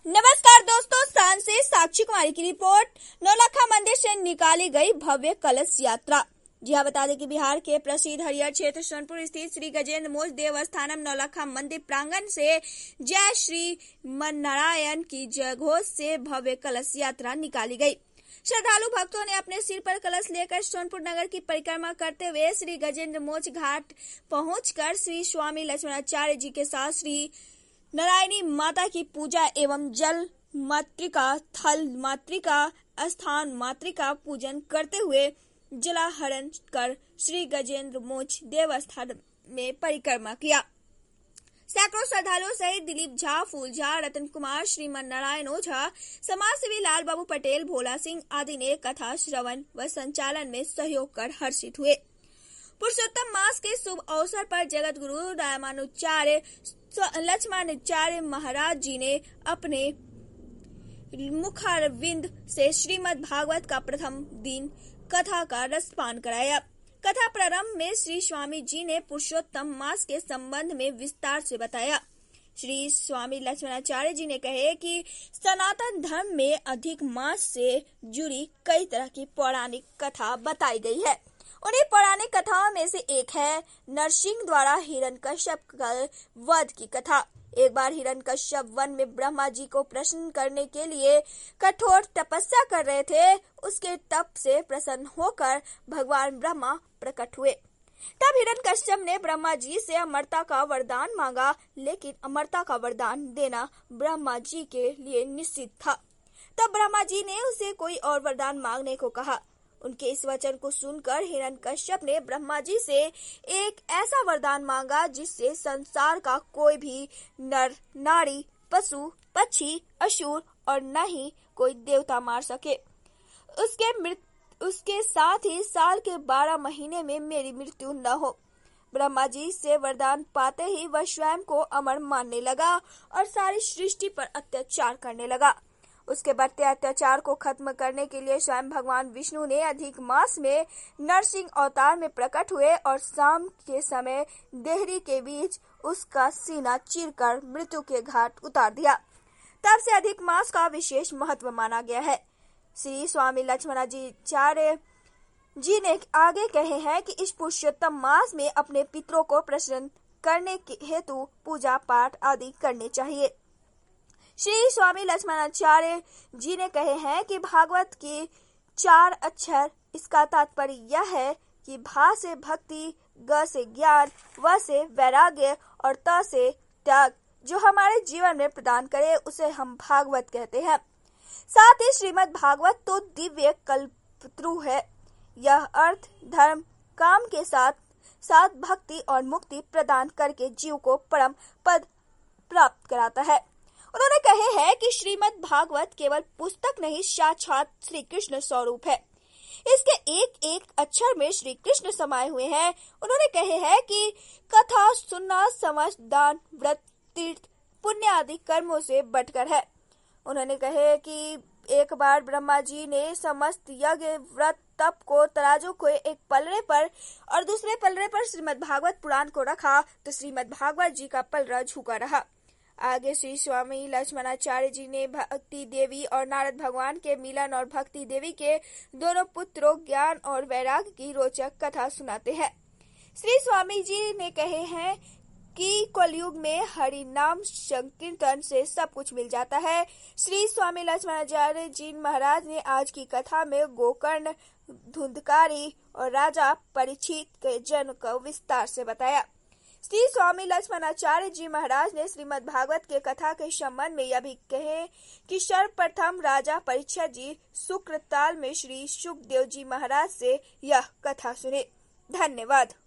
नमस्कार दोस्तों, सांस से साक्षी कुमारी की रिपोर्ट। नौलखा मंदिर से निकाली गई भव्य कलश यात्रा। जी हाँ, बता दें कि बिहार के प्रसिद्ध हरियर क्षेत्र सोनपुर स्थित श्री गजेंद्र मोक्ष देवस्थानम नौलखा मंदिर प्रांगण से जय श्री नारायण की जयघोष से भव्य कलश यात्रा निकाली गई। श्रद्धालु भक्तों ने अपने सिर पर कलश लेकर सोनपुर नगर की परिक्रमा करते हुए श्री गजेंद्र मोक्ष घाट पहुंचकर श्री स्वामी लक्ष्मणाचार्य जी के साथ श्री नारायणी माता की पूजा एवं जल मातृका, थल मातृका, स्थान मातृका पूजन करते हुए जलाहरण कर श्री गजेंद्र मोक्ष देवस्थान में परिक्रमा किया। सैकड़ों श्रद्धालुओं सहित दिलीप झा, फूल झा, रतन कुमार, श्रीमन नारायण ओझा, समाजसेवी लाल बाबू पटेल, भोला सिंह आदि ने कथा श्रवण व संचालन में सहयोग कर हर्षित हुए। पुरुषोत्तम मास के शुभ अवसर पर जगत गुरु रामानुचार्य लक्ष्मणाचार्य महाराज जी ने अपने मुखारविंद से श्रीमद् भागवत का प्रथम दिन कथा का रसपान कराया। कथा प्रारंभ में श्री स्वामी जी ने पुरुषोत्तम मास के संबंध में विस्तार से बताया। श्री स्वामी लक्ष्मणाचार्य जी ने कहे कि सनातन धर्म में अधिक मास से जुड़ी कई तरह की पौराणिक कथा बताई गई है। उन्हीं पौराणिक कथाओं में से एक है नरसिंह द्वारा हिरण्यकश्यप का वध की कथा। एक बार हिरण्यकश्यप वन में ब्रह्मा जी को प्रसन्न करने के लिए कठोर तपस्या कर रहे थे। उसके तप से प्रसन्न होकर भगवान ब्रह्मा प्रकट हुए। तब हिरण्यकश्यप ने ब्रह्मा जी से अमरता का वरदान मांगा, लेकिन अमरता का वरदान देना ब्रह्मा जी के लिए निश्चित था। तब ब्रह्मा जी ने उसे कोई और वरदान मांगने को कहा। उनके इस वचन को सुनकर हिरण्यकश्यप ने ब्रह्मा जी से एक ऐसा वरदान मांगा जिससे संसार का कोई भी नर, नारी, पशु, पक्षी, असुर और न ही कोई देवता मार सके। उसके साथ ही साल के 12 महीने में मेरी मृत्यु न हो। ब्रह्मा जी से वरदान पाते ही वह स्वयं को अमर मानने लगा और सारी सृष्टि पर अत्याचार करने लगा। उसके बढ़ते अत्याचार को खत्म करने के लिए स्वयं भगवान विष्णु ने अधिक मास में नरसिंह अवतार में प्रकट हुए और शाम के समय देहरी के बीच उसका सीना चीरकर मृत्यु के घाट उतार दिया। तब से अधिक मास का विशेष महत्व माना गया है। श्री स्वामी लक्ष्मणाचार्य जी ने आगे कहे हैं कि इस पुरुषोत्तम मास में अपने पितरों को प्रसन्न करने के हेतु पूजा पाठ आदि करने चाहिए। श्री स्वामी लक्ष्मणाचार्य जी ने कहे हैं कि भागवत के 4 अक्षर, इसका तात्पर्य यह है कि भा से भक्ति, ग से ज्ञान, व से वैराग्य और त से त्याग जो हमारे जीवन में प्रदान करे उसे हम भागवत कहते हैं। साथ ही श्रीमद् भागवत तो दिव्य कल्पतरु है। यह अर्थ, धर्म, काम के साथ साथ भक्ति और मुक्ति प्रदान करके जीव को परम पद प्राप्त कराता है। उन्होंने कहे हैं कि श्रीमद् भागवत केवल पुस्तक नहीं, साक्षात श्री कृष्ण स्वरूप है। इसके एक एक अक्षर में श्री कृष्ण समाये हुए हैं। उन्होंने कहे हैं कि कथा सुनना समझ, दान, व्रत, तीर्थ, पुण्य आदि कर्मों से बढ़कर है। उन्होंने कहे कि एक बार ब्रह्मा जी ने समस्त यज्ञ, व्रत, तप को तराजू को एक पलड़े पर और दूसरे पलड़े पर श्रीमद् भागवत पुराण को रखा तो श्रीमद् भागवत जी का पलड़ा झुका रहा। आगे श्री स्वामी लक्ष्मणाचार्य जी ने भक्ति देवी और नारद भगवान के मिलन और भक्ति देवी के दोनों पुत्रों ज्ञान और वैराग्य की रोचक कथा सुनाते हैं। श्री स्वामी जी ने कहे हैं कि कलयुग में हरि नाम संकीर्तन से सब कुछ मिल जाता है। श्री स्वामी लक्ष्मणाचार्य जी महाराज ने आज की कथा में गोकर्ण, धुंधकारी और राजा परीक्षित के जन्म को विस्तार से बताया। श्री स्वामी लक्ष्मणाचार्य जी महाराज ने श्रीमद् भागवत के कथा के संबंध में यह भी कहे कि सर्वप्रथम राजा परीक्षित जी शुक्रताल में श्री सुखदेव जी महाराज से यह कथा सुने। धन्यवाद।